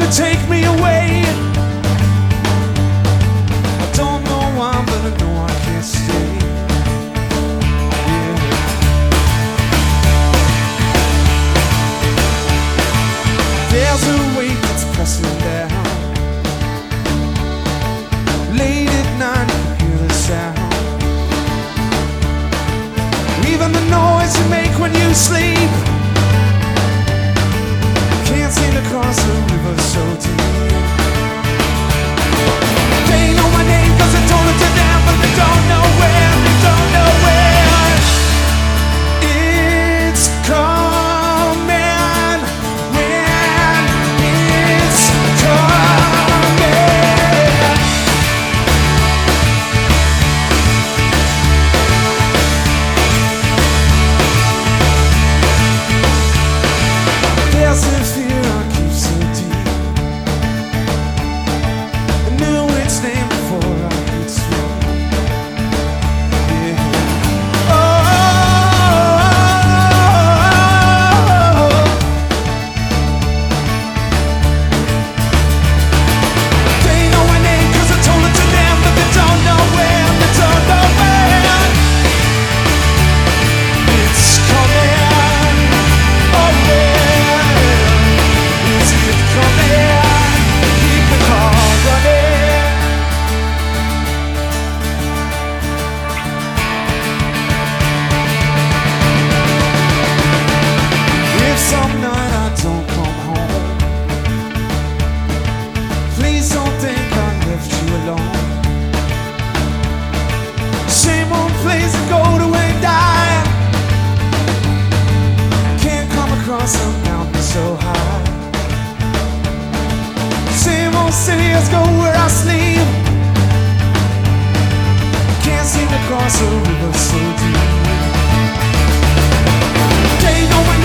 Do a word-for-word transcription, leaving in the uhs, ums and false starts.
take me away. I don't know why, but I know I can't stay. Yeah. There's a weight that's pressing down. Late at night you can hear the sound. Even the noise you make when you sleep can't seem to cross a river so deep. They know my name cause I told it to them, but they don't know where, they don't know where. It's coming when it's coming. There's a fear I keep so deep. I knew its name before I could speak. Yeah. Oh, they know my name 'cause I told it to them, but they don't know where, they don't know where. It's coming. Oh yeah. Is it coming? Keep the car running. If some night I don't come home, please don't think I left you alone. Same old place I go to and die. Can't come across a mountain so high. Same old city, let's go where I sleep. Can't seem to cross a river so deep. They know my